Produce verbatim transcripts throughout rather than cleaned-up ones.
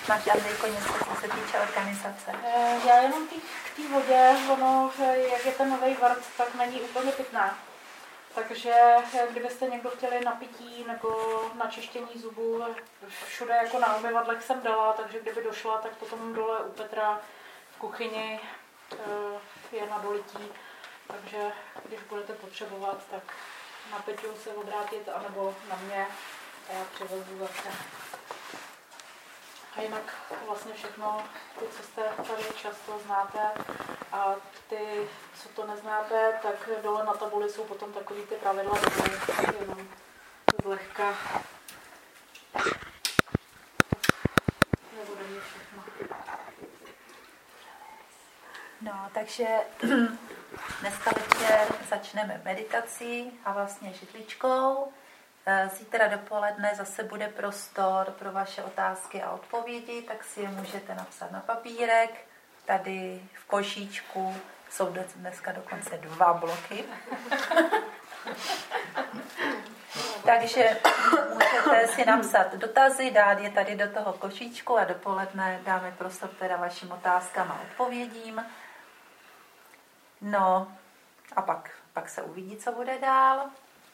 Máš, Andrejko, něco, co se týče organizace? Já jenom tý, k té vodě, ono, jak je ten nový vrt, tak není úplně pitná. Takže kdybyste někdo chtěli na pití nebo na čištění zubů, všude jako na umyvadlech jsem dala, takže kdyby došla, tak potom dole u Petra v kuchyni je na dolití. Takže když budete potřebovat, tak na Peťu se obrátit, anebo na mě a já přivezu zase. A jinak vlastně všechno, ty, co jste tady často znáte, a ty, co to neznáte, tak dole na tabuli jsou potom takový ty pravidla, které jenom zlehka. Nebude mít všechno. No, takže dneska večer začneme meditací a vlastně židličkou. Zítra dopoledne zase bude prostor pro vaše otázky a odpovědi, tak si je můžete napsat na papírek. Tady v košíčku jsou dneska dokonce dva bloky. Takže můžete si napsat dotazy, dát je tady do toho košíčku a dopoledne dáme prostor teda vašim otázkám a odpovědím. No a pak, pak se uvidí, co bude dál.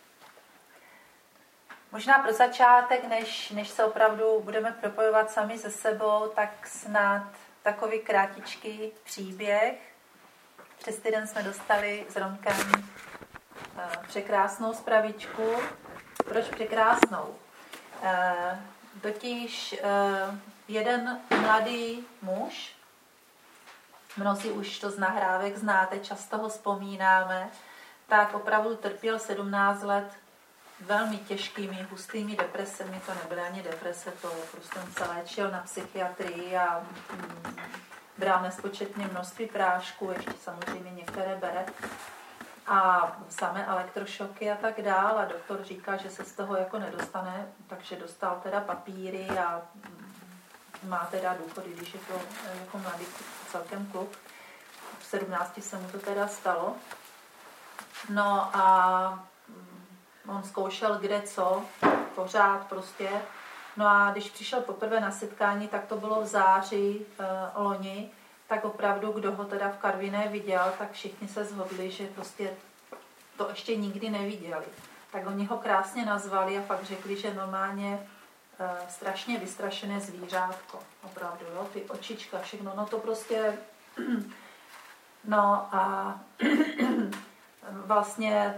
Možná pro začátek, než, než se opravdu budeme propojovat sami se sebou, tak snad takový krátičký příběh. Přes týden jsme dostali s Romkem uh, překrásnou zpravičku. Proč překrásnou? Uh, totiž uh, jeden mladý muž, mnozí už to z nahrávek znáte, často ho vzpomínáme, tak opravdu trpěl sedmnáct let velmi těžkými, hustými depresemi. To nebyly ani deprese, to prostě on se léčil na psychiatrii a mm, bral nespočetně množství prášků, ještě samozřejmě některé bere, a samé elektrošoky a tak dál. A doktor říká, že se z toho jako nedostane, takže dostal teda papíry a má teda důchod, když je to jako mladý celkem kluk. V sedmnácti se mu to teda stalo. No a on zkoušel kde co, pořád prostě. No a když přišel poprvé na setkání, tak to bylo v září e, loni, tak opravdu, kdo ho teda v Karviné viděl, tak všichni se shodli, že prostě to ještě nikdy neviděli. Tak oni ho krásně nazvali a fakt řekli, že normálně e, strašně vystrašené zvířátko. Opravdu, jo, ty očička, všechno, no to prostě... No a vlastně...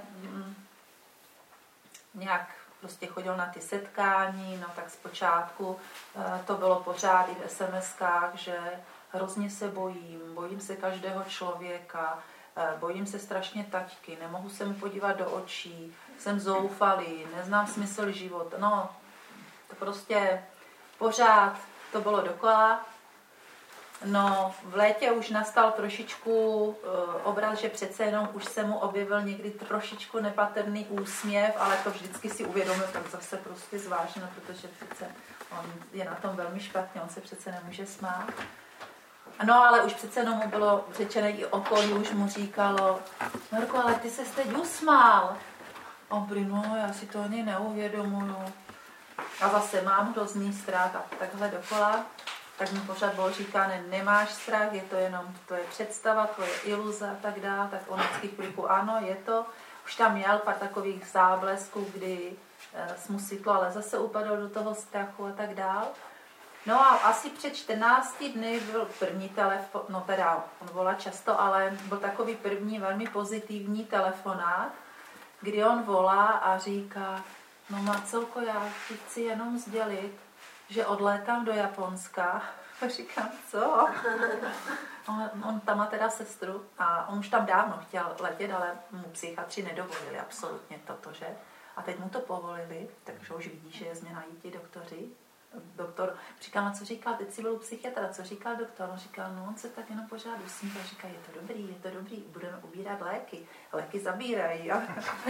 nějak prostě chodil na ty setkání, no tak zpočátku to bylo pořád i v es em eskách, že hrozně se bojím, bojím se každého člověka, bojím se strašně taťky, nemohu se mu podívat do očí, jsem zoufalý, neznám smysl života. No, to prostě pořád to bylo dokola. No, v létě už nastal trošičku uh, obraz, že přece jenom už se mu objevil někdy trošičku nepatrný úsměv, ale to vždycky si uvědomil, tak zase prostě zvážno, protože přece on je na tom velmi špatně, on se přece nemůže smát. No, ale už přece jenom mu bylo řečené i okolí, už mu říkalo, Marko, ale ty se teď usmál. A on prý, no, já si to ani neuvědomuju. A zase mám hrozný strach a takhle dokola. Tak mi pořád Bůh říká, ne, nemáš strach, je to jenom, to je představa, to je iluze a tak dále, tak on vždycky chvíliku, ano, je to. Už tam měl pár takových záblesků, kdy e, mu světlo, ale zase upadl do toho strachu a tak dále. No a asi před čtrnácti dny byl první telefon, no teda, on volá často, ale byl takový první velmi pozitivní telefonát, kdy on volá a říká, no Marcelko, já ti chci jenom sdělit, že odlétám do Japonska. Říkám, co? On, on tam má teda sestru a on už tam dávno chtěl letět, ale mu psychiatři nedovolili absolutně toto, že? A teď mu to povolili, takže už vidí, že je změna jí ti doktoři. Doktor říkal, no co říkal, teď si byl psychiatra, co říkal doktor? On říkal, no on se tak jenom pořád usmívá, říká, je to dobrý, je to dobrý, budeme ubírat léky, léky zabírají. Jo?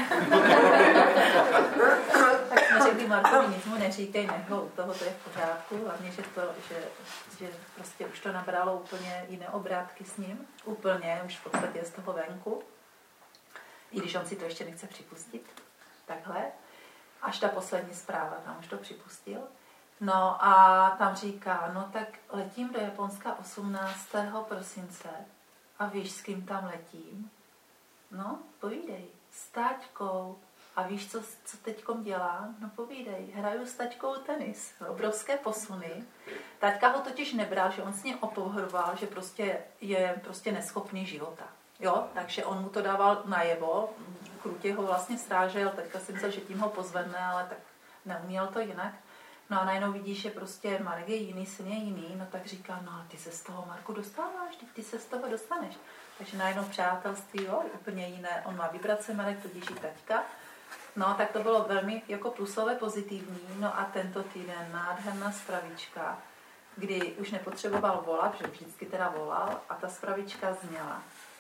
Tak jsme řekli Markovi, nic mu neříkej, nech ho u toho, to je v pořádku, hlavně, že, to, že, že prostě už to nabralo úplně jiné obrátky s ním, úplně, už v podstatě je z toho venku, i když on si to ještě nechce připustit, takhle, až ta poslední zpráva, tam už to připustil. No a tam říká, no tak letím do Japonska osmnáctého prosince a víš, s kým tam letím? No, povídej, s táťkou. A víš, co, co teďkom dělám? No povídej, hraju s taťkou tenis. Obrovské posuny. Taťka ho totiž nebral, že on s ním opovrhoval, že prostě je prostě neschopný života. Jo, takže on mu to dával najevo, krutě ho vlastně strážel, teďka si myslel, že tím ho pozvedne, ale tak neuměl to jinak. No a najednou vidíš, že prostě Marek je jiný, syn je jiný, no tak říká, no ale ty se z toho, Marku, dostáváš, ty, ty se z toho dostaneš. Takže najednou přátelství, jo, úplně jiné, on má vibrace, Marek, tudíž i taťka. No, tak to bylo velmi jako plusové, pozitivní. No a tento týden nádherná spravička, kdy už nepotřeboval volat, že vždycky teda volal, a ta spravička zněla.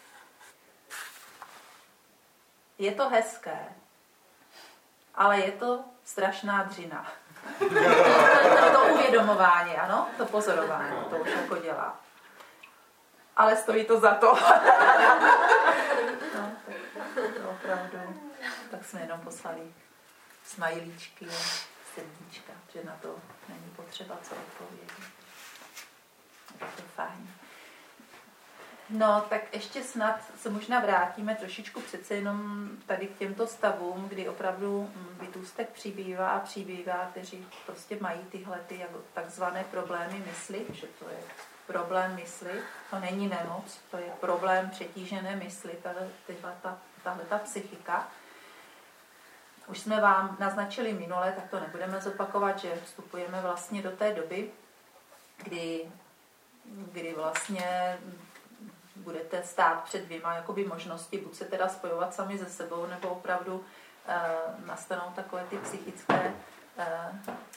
Je to hezké, ale je to strašná dřina. To uvědomování, ano, to pozorování, to už jako dělá. Ale stojí to za to. No, tak to opravdu. Tak jsme jenom poslali smajlíčky, srdíčka, že na to není potřeba co odpovědět. Je to fajn. No, tak ještě snad se možná vrátíme trošičku přece jenom tady k těmto stavům, kdy opravdu bytůstek přibývá a přibývá, kteří prostě mají tyhle ty jako takzvané problémy mysli, že to je problém mysli, to není nemoc, to je problém přetížené mysli, tahle ta, tahle ta psychika. Už jsme vám naznačili minule, tak to nebudeme zopakovat, že vstupujeme vlastně do té doby, kdy, kdy vlastně budete stát před dvěma jakoby možnosti, buď se teda spojovat sami se sebou, nebo opravdu e, nastanou takové ty psychické e,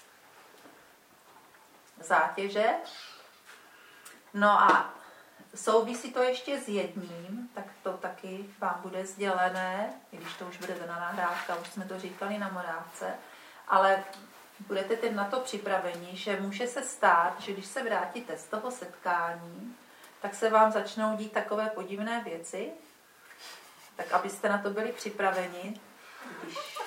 zátěže. No a souvisí to ještě s jedním, tak to taky vám bude sdělené, i když to už budete na nahrávce, už jsme to říkali na Morávce, ale budete teď na to připraveni, že může se stát, že když se vrátíte z toho setkání, tak se vám začnou dít takové podivné věci, tak abyste na to byli připraveni. Když...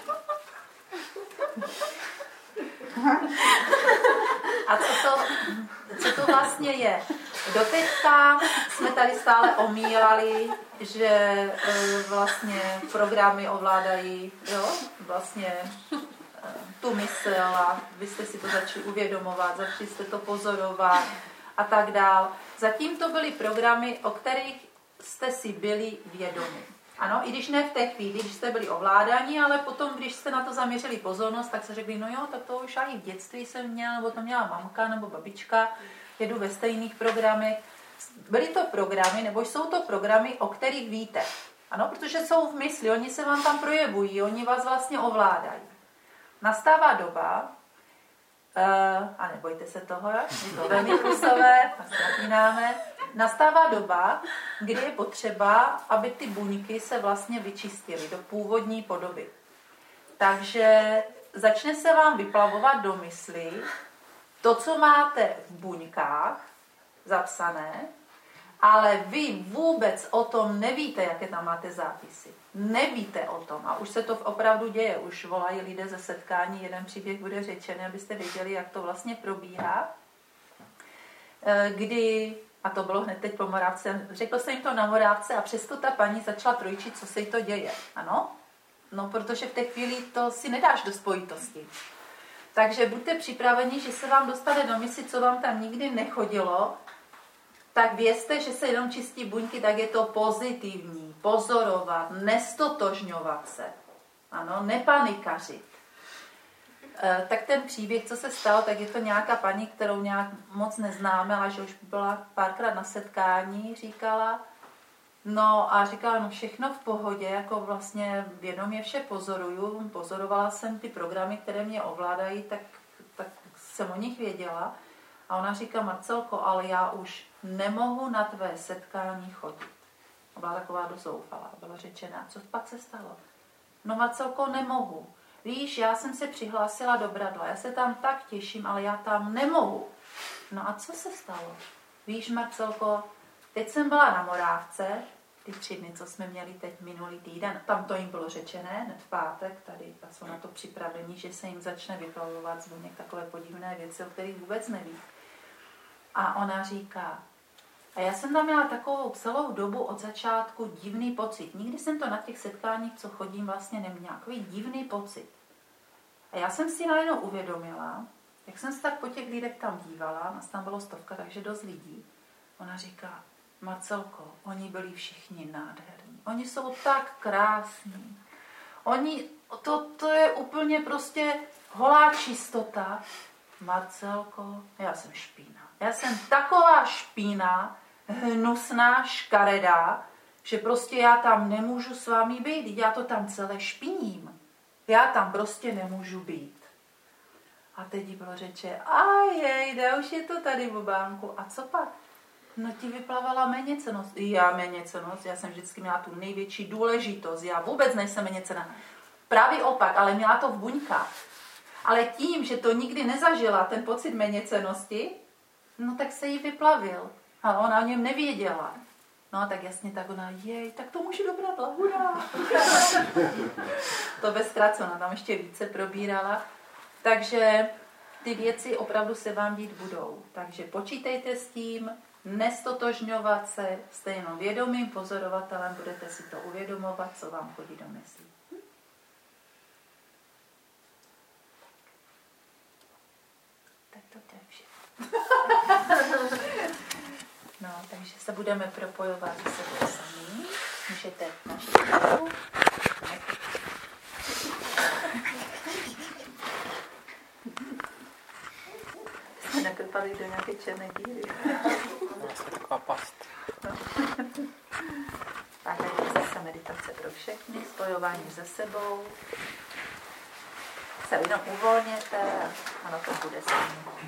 A co to, co to vlastně je? Doteďka jsme tady stále omílali, že vlastně programy ovládají, jo, vlastně tu mysl a vy jste si to začali uvědomovat, začali jste to pozorovat a tak dál. Zatím to byly programy, o kterých jste si byli vědomi. Ano, i když ne v té chvíli, když jste byli ovládáni, ale potom, když jste na to zaměřili pozornost, tak se řekli, no jo, tak to už i v dětství jsem měla, nebo to měla mamka nebo babička, jedu ve stejných programech. Byly to programy, nebo jsou to programy, o kterých víte. Ano, protože jsou v mysli, oni se vám tam projevují, oni vás vlastně ovládají. Nastává doba, uh, a nebojte se toho, je to velmi plusové, napínáme, nastává doba, kdy je potřeba, aby ty buňky se vlastně vyčistily do původní podoby. Takže začne se vám vyplavovat do mysli to, co máte v buňkách zapsané, ale vy vůbec o tom nevíte, jaké tam máte zápisy. Nevíte o tom a už se to opravdu děje. Už volají lidé ze setkání, jeden příběh bude řečený, abyste věděli, jak to vlastně probíhá. Kdy, a to bylo hned teď po Morávce, řekl jsem jim to na Morávce a přesto ta paní začala trojčit, co se jí to děje. Ano? No, protože v té chvíli to si nedáš do spojitosti. Takže buďte připraveni, že se vám dostane do mysli, co vám tam nikdy nechodilo, tak vězte, že se jenom čistí buňky, tak je to pozitivní, pozorovat, nestotožňovat se, ano, nepanikařit. E, tak ten příběh, co se stalo, tak je to nějaká paní, kterou nějak moc neznáme, ale že už byla párkrát na setkání, říkala, no a říkala, no všechno v pohodě, jako vlastně vědomě vše pozoruju, pozorovala jsem ty programy, které mě ovládají, tak, tak jsem o nich věděla. A ona říká, Marcelko, ale já už nemohu na tvé setkání chodit. A byla taková dozoufalá, byla řečená, co pak se stalo? No Marcelko, nemohu. Víš, já jsem se přihlásila do Bradla, já se tam tak těším, ale já tam nemohu. No a co se stalo? Víš, Marcelko, teď jsem byla na Morávce ty tři dny, co jsme měli teď minulý týden. Tam to jim bylo řečené, hned v pátek, tady a jsou na to připraveni, že se jim začne vyplavovat z buněk takové podivné věci, o kterých vůbec neví. A ona říká, a já jsem tam měla takovou celou dobu od začátku divný pocit. Nikdy jsem to na těch setkáních, co chodím, vlastně neměla. Takový divný pocit. A já jsem si najednou uvědomila, jak jsem se tak po těch lidech tam dívala, nás tam bylo stovka, takže dost lidí. Ona říká, Marcelko, oni byli všichni nádherní. Oni jsou tak krásní. Oni, to, to je úplně prostě holá čistota. Marcelko, já jsem špína. Já jsem taková špína, hnusná, škaredá, že prostě já tam nemůžu s vámi být. Já to tam celé špiním. Já tam prostě nemůžu být. A teď jí bylo řeče, a jejde, už je to tady, bobánku. A co pak? No ti vyplavala méněcennost. Já méněcennost, já jsem vždycky měla tu největší důležitost. Já vůbec nejsem méněcenná. Právě opak, ale měla to v buňkách. Ale tím, že to nikdy nezažila, ten pocit méněcennosti, no tak se jí vyplavil. A ona o něm nevěděla. No tak jasně, tak ona, jej, tak to můžu dobrat, lahura. To bez zkrátce, ona tam ještě více probírala. Takže ty věci opravdu se vám dít budou. Takže počítejte s tím, nestotožňovat se, jste jenom vědomým pozorovatelem, budete si to uvědomovat, co vám chodí do myslí. Tak to je všechno. No, takže se budeme propojovat se sebou sami. Můžete naši ruku. Jsme nakrpali do nějaké černé díry. Vlastně taková past. No. A tady je zase meditace pro všechny, spojování se sebou. Se jenom uvolněte a na to bude sami.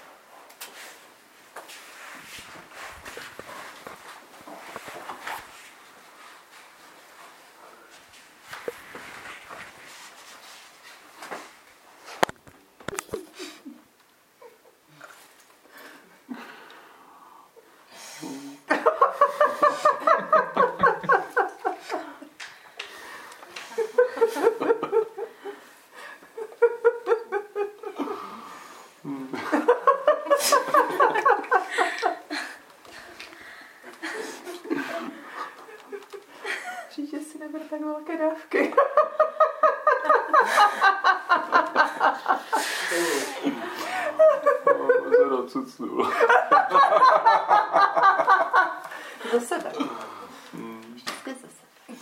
Příště si neber tak velké dávky. Zero cucnul. Za sebe. Vždycky za sebe.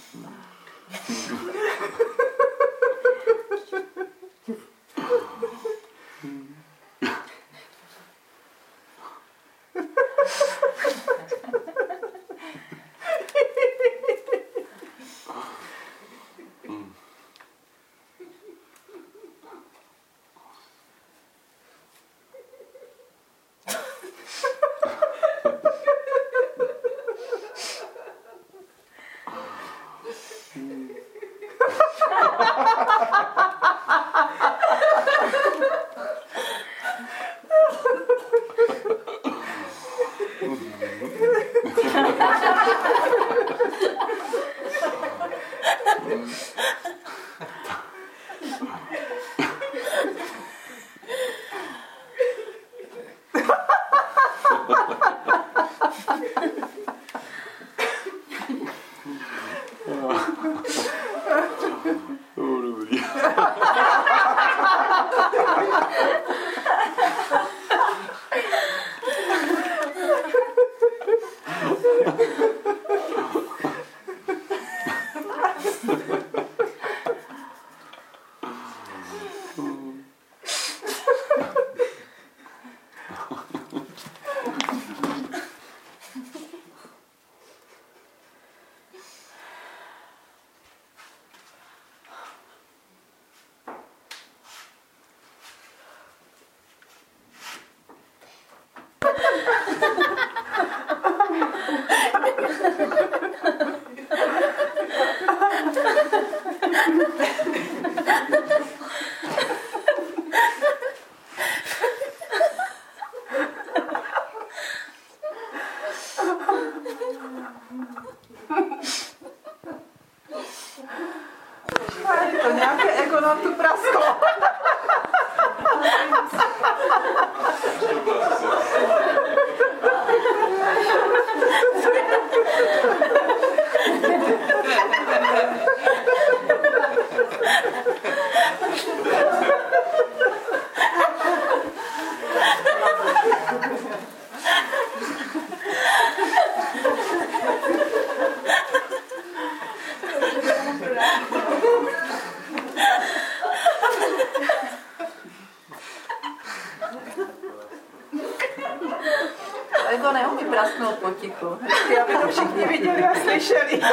To neumí prasknout potichu, aby to všichni viděli a slyšeli.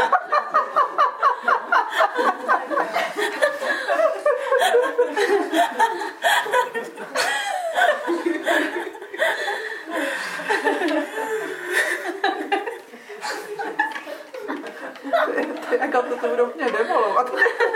Jako to to budou mě devolovat.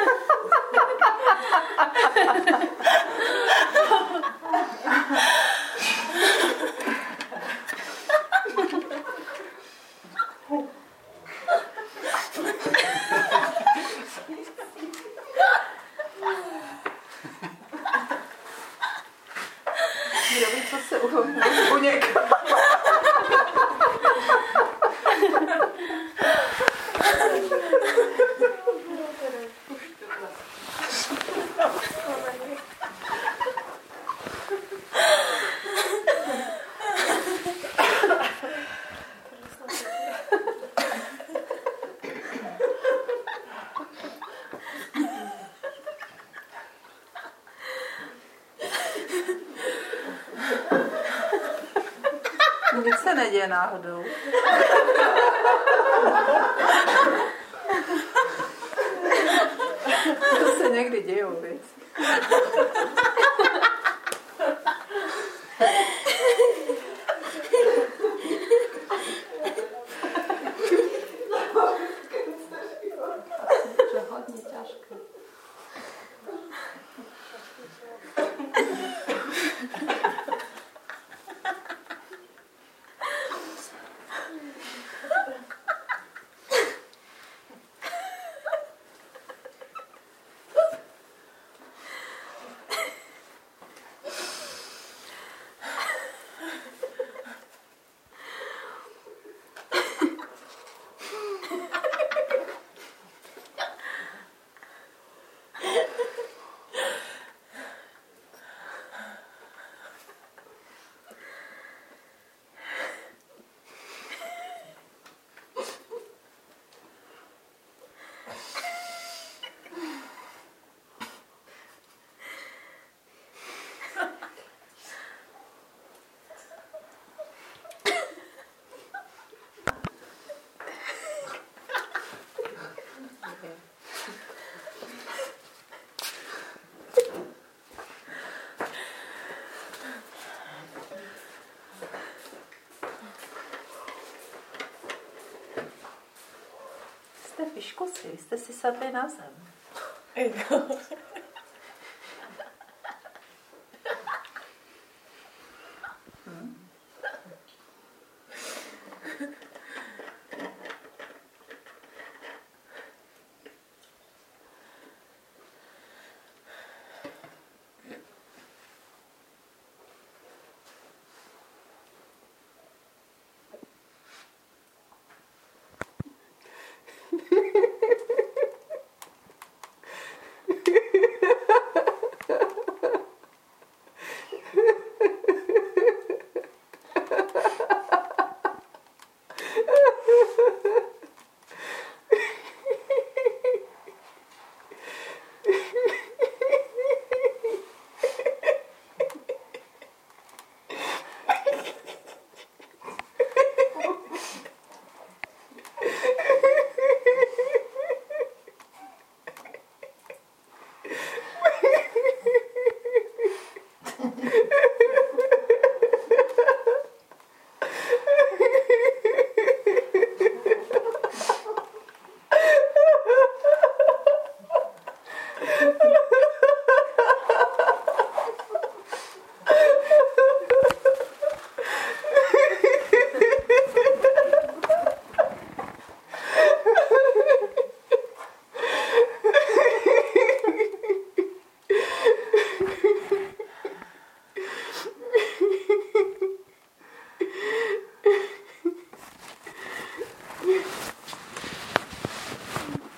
Nic se neděje náhodou. To se někdy dějou věci. To je hodně těžké. Jste piškusy, vy jste si sadli na zem. Hmm.